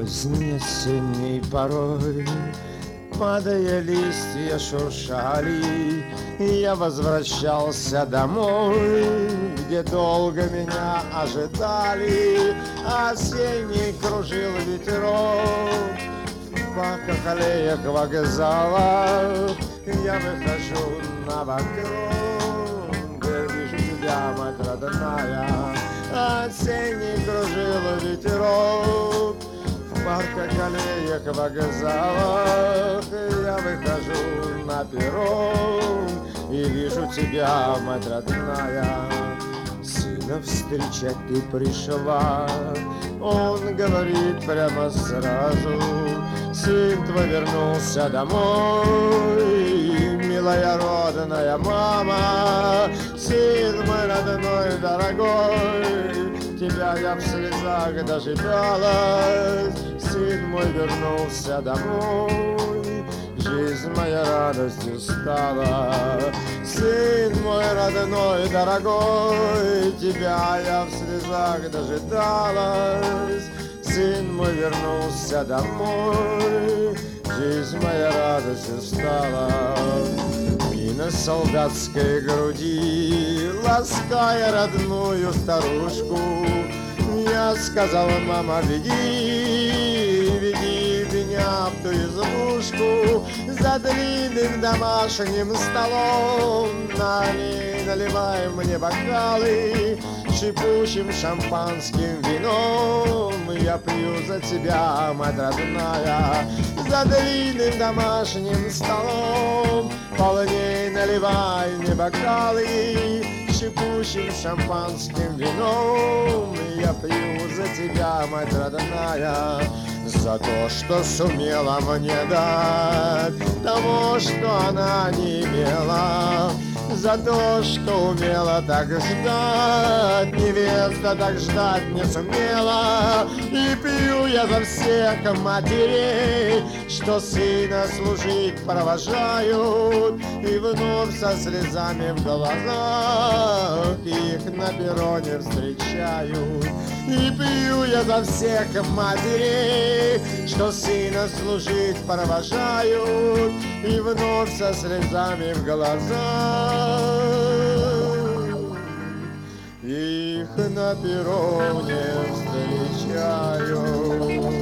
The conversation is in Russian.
Поздней осенней порой, падая листья шуршали, я возвращался домой, где долго меня ожидали. Осенний кружил ветерок в парках, аллеях, вокзалах. Я выхожу на балкон, где вижу тебя, мать родная. Осенний кружил ветерок в парках, аллеях, вокзалах. Я выхожу на перрон и вижу тебя, мать родная. Сына встречать ты пришла, он говорит прямо сразу: сын твой вернулся домой, милая родная мама. Сын мой родной, дорогой, тебя я в слезах дожидалась. Сын мой вернулся домой, жизнь моя радостью стала. Сын мой родной, дорогой, тебя я в слезах дожидалась. Сын мой вернулся домой, жизнь моя радостью стала. И на солдатской груди, лаская родную старушку, я сказал: мама, веди, веди меня в ту избушку, за длинным домашним столом. Наливай мне бокалы шипучим шампанским вином. Я пью за тебя, мать родная, за длинным домашним столом. Полней наливай мне бокалы шипучим шампанским вином. Я пью за тебя, мать родная, за то, что сумела мне дать того, что она не имела, за то, что умела так ждать. Невеста так ждать не сумела. И пью я за всех матерей, что сына служить провожают, и вновь со слезами в глазах их на перроне встречают. И пью я за всех матерей, что сына служить провожают, и вновь со слезами в глазах их на перроне встречаю.